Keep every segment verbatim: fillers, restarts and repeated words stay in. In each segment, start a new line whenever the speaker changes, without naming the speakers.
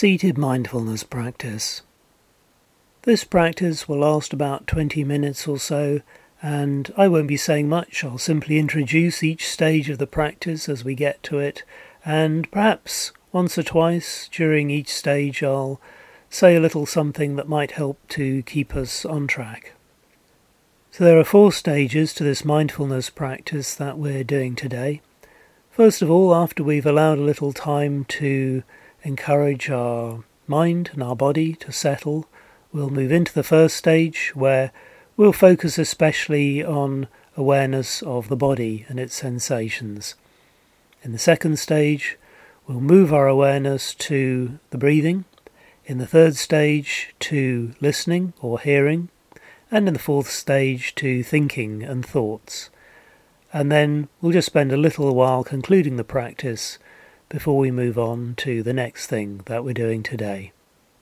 Seated mindfulness practice. This practice will last about twenty minutes or so, and I won't be saying much. I'll simply introduce each stage of the practice as we get to it, and perhaps once or twice during each stage I'll say a little something that might help to keep us on track. So there are four stages to this mindfulness practice that we're doing today. First of all, after we've allowed a little time to encourage our mind and our body to settle, we'll move into the first stage where we'll focus especially on awareness of the body and its sensations. In the second stage, we'll move our awareness to the breathing. In the third stage, to listening or hearing. And in the fourth stage, to thinking and thoughts. And then we'll just spend a little while concluding the practice before we move on to the next thing that we're doing today.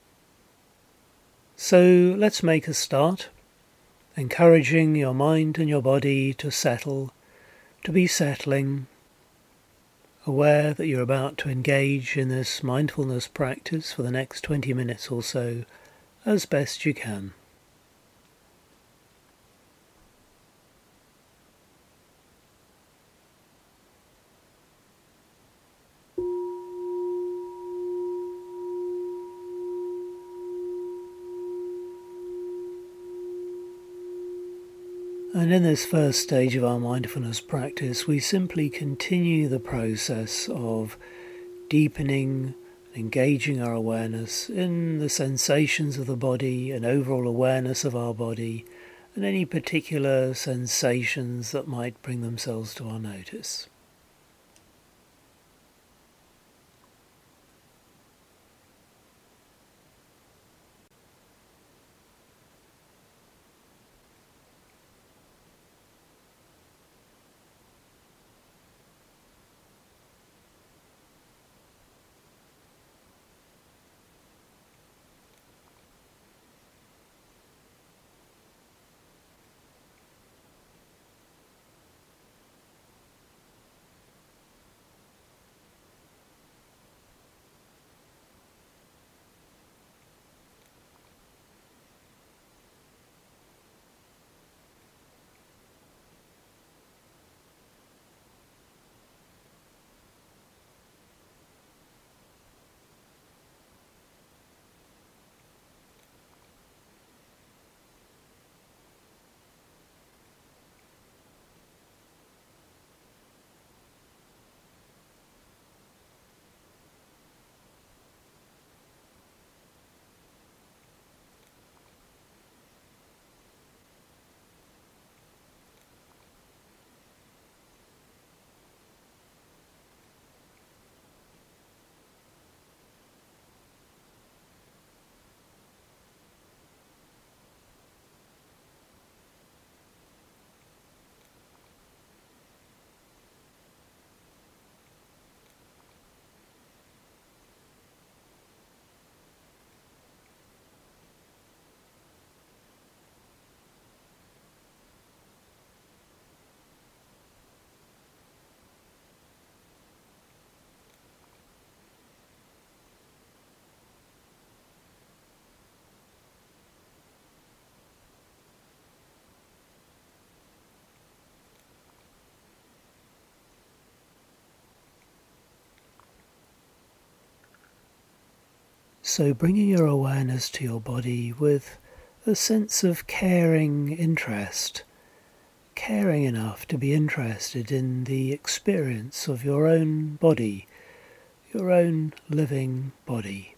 So let's make a start, encouraging your mind and your body to settle, to be settling, aware that you're about to engage in this mindfulness practice for the next twenty minutes or so as best you can. And in this first stage of our mindfulness practice, we simply continue the process of deepening, engaging our awareness in the sensations of the body and overall awareness of our body and any particular sensations that might bring themselves to our notice. So bringing your awareness to your body with a sense of caring interest, caring enough to be interested in the experience of your own body, your own living body.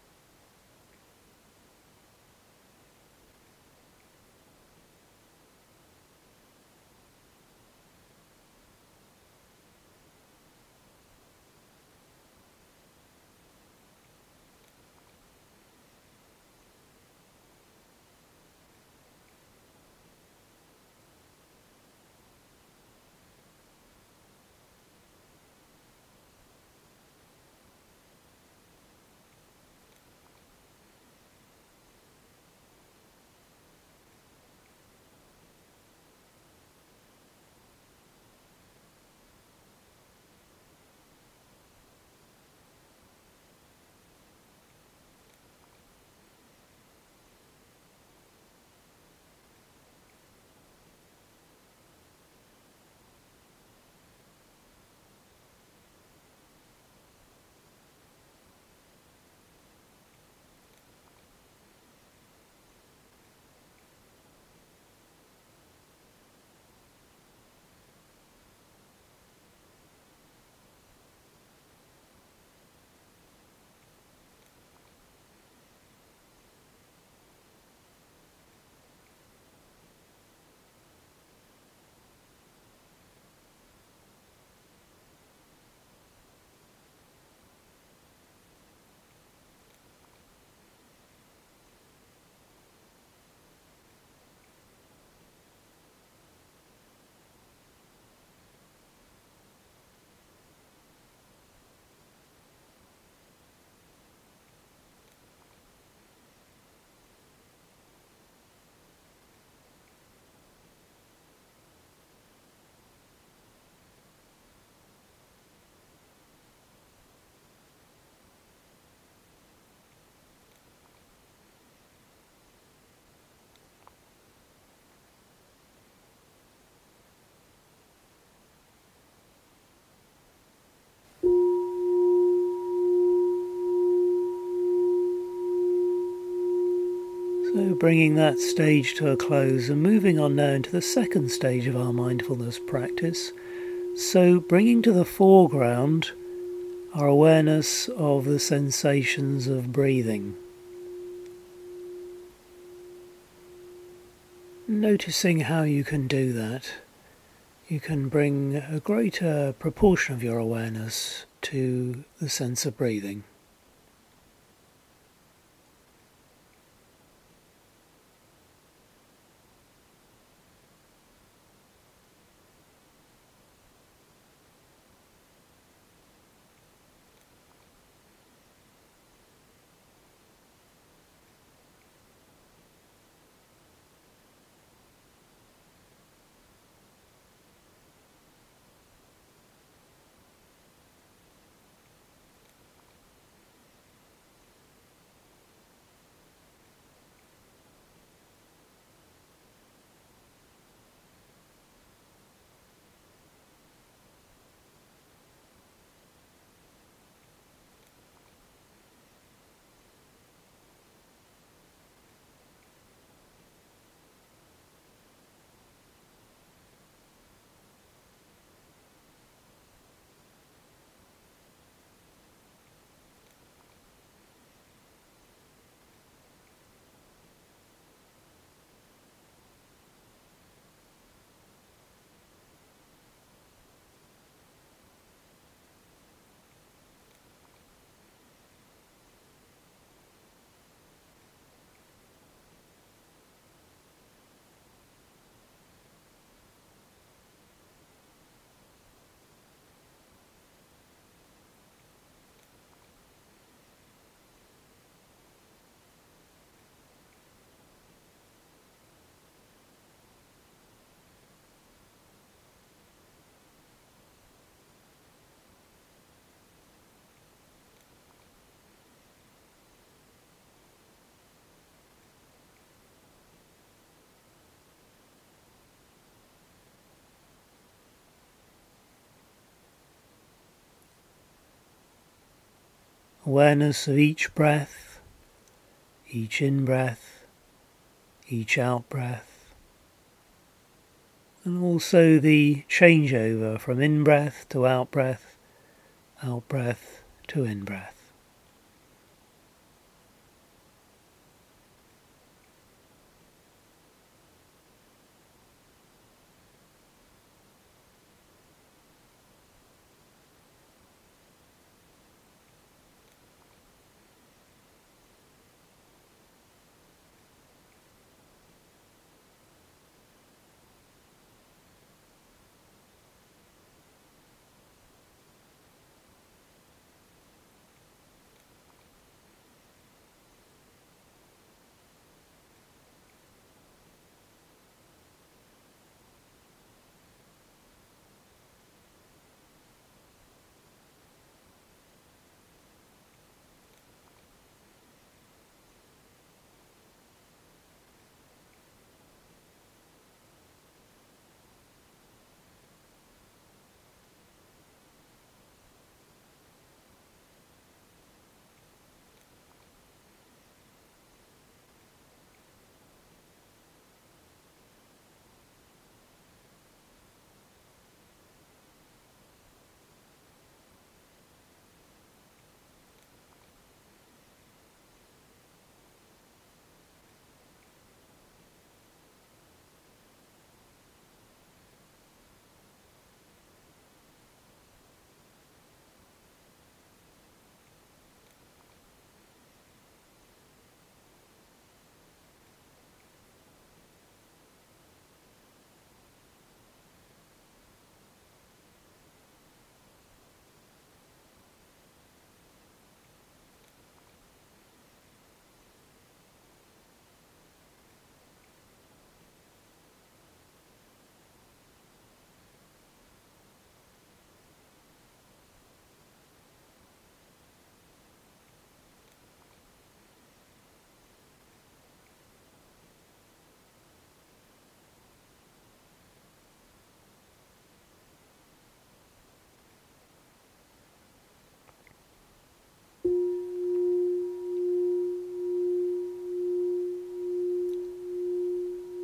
So bringing that stage to a close and moving on now into the second stage of our mindfulness practice. So bringing to the foreground our awareness of the sensations of breathing. Noticing how you can do that. You can bring a greater proportion of your awareness to the sense of breathing. Awareness of each breath, each in-breath, each out-breath, and also the changeover from in-breath to out-breath, out-breath to in-breath.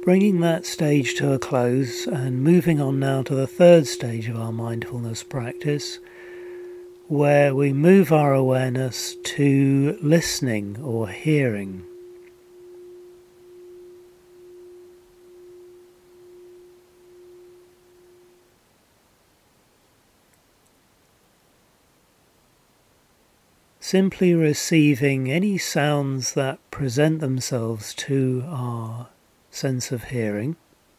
bringing that stage to a close and moving on now to the third stage of our mindfulness practice, where we move our awareness to listening or hearing. Simply receiving any sounds that present themselves to our sense of hearing.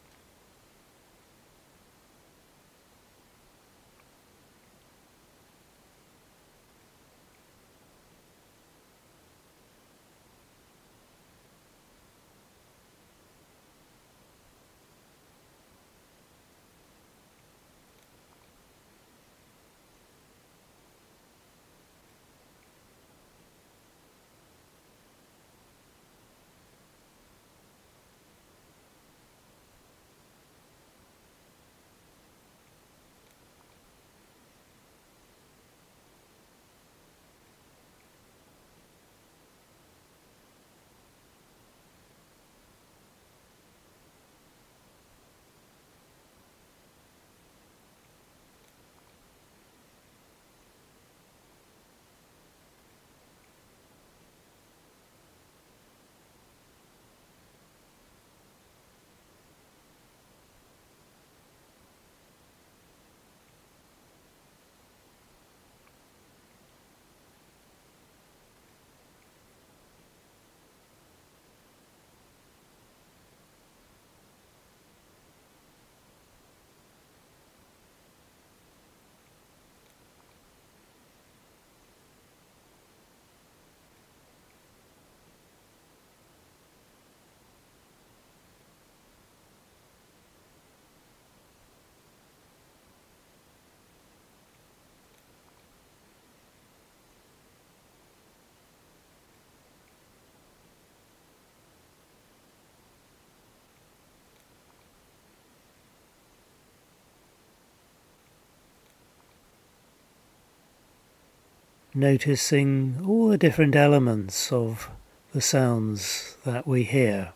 Noticing all the different elements of the sounds that we hear.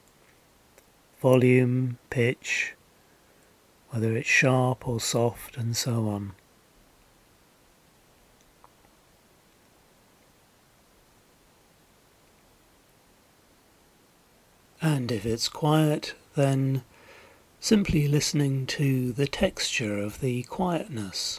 Volume, pitch, whether it's sharp or soft, and so on. And if it's quiet, then simply listening to the texture of the quietness.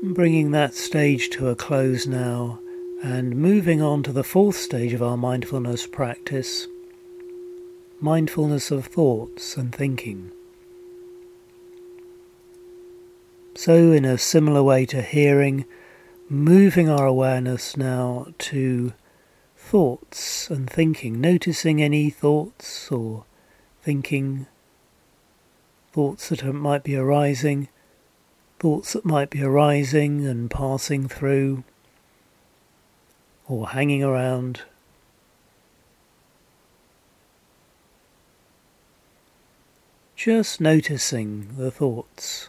Bringing that stage to a close now and moving on to the fourth stage of our mindfulness practice, mindfulness of thoughts and thinking. So in a similar way to hearing, moving our awareness now to thoughts and thinking, noticing any thoughts or thinking, thoughts that might be arising, thoughts that might be arising and passing through or hanging around. Just noticing the thoughts.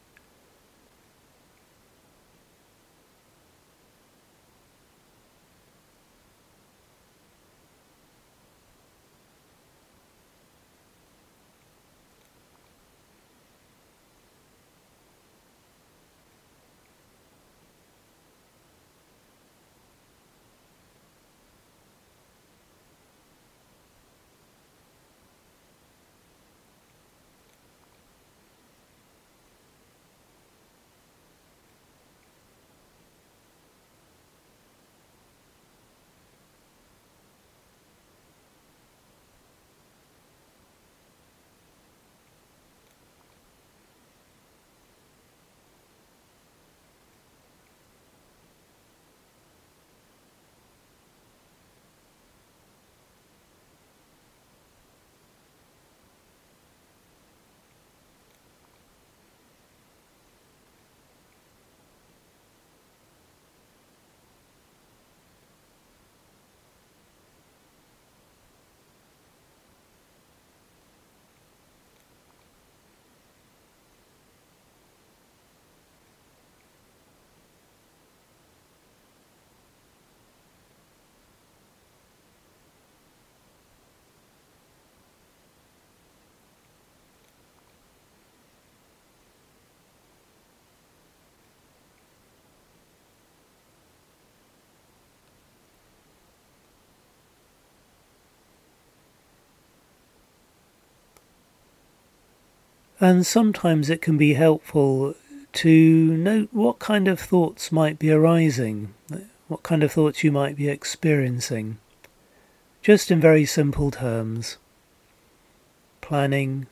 And sometimes it can be helpful to note what kind of thoughts might be arising, what kind of thoughts you might be experiencing, just in very simple terms. Planning,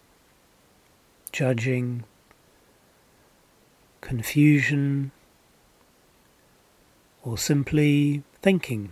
judging, confusion, or simply thinking.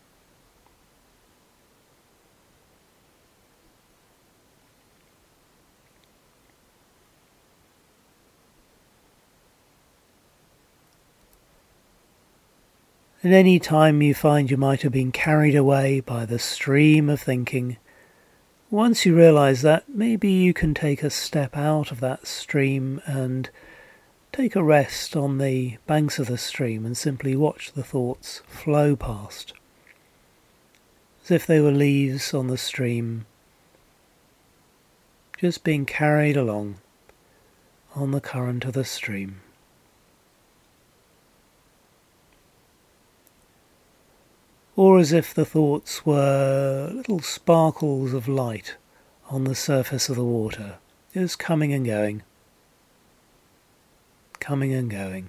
At any time you find you might have been carried away by the stream of thinking, once you realise that, maybe you can take a step out of that stream and take a rest on the banks of the stream and simply watch the thoughts flow past, as if they were leaves on the stream, just being carried along on the current of the stream. Or as if the thoughts were little sparkles of light on the surface of the water, just coming and going, coming and going.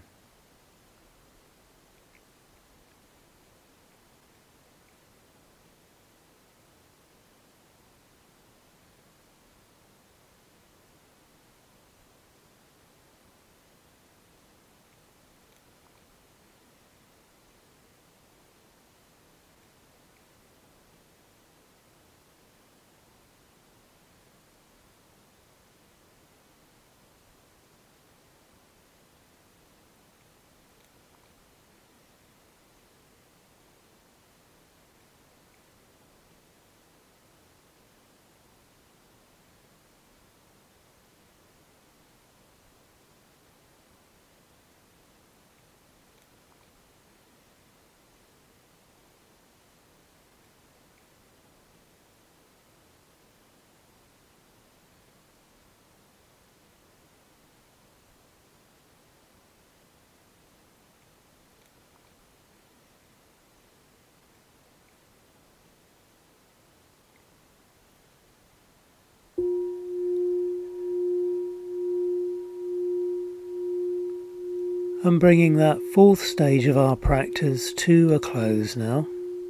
And bringing that fourth stage of our practice to a close now.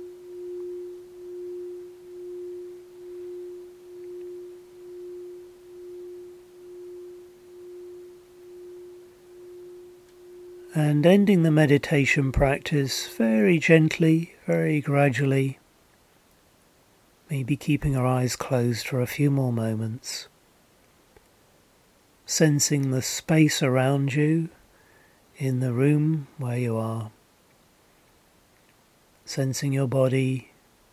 And ending the meditation practice very gently, very gradually, maybe keeping our eyes closed for a few more moments, sensing the space around you in the room where you are, sensing your body,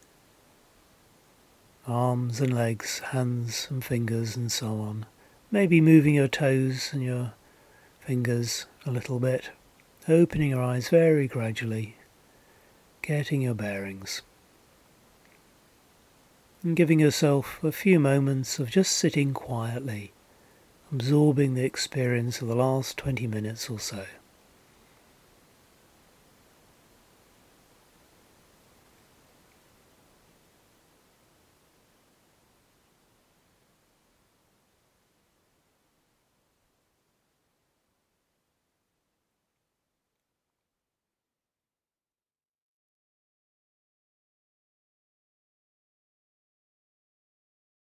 arms and legs, hands and fingers and so on, maybe moving your toes and your fingers a little bit. Opening your eyes very gradually, getting your bearings, and giving yourself a few moments of just sitting quietly, absorbing the experience of the last twenty minutes or so.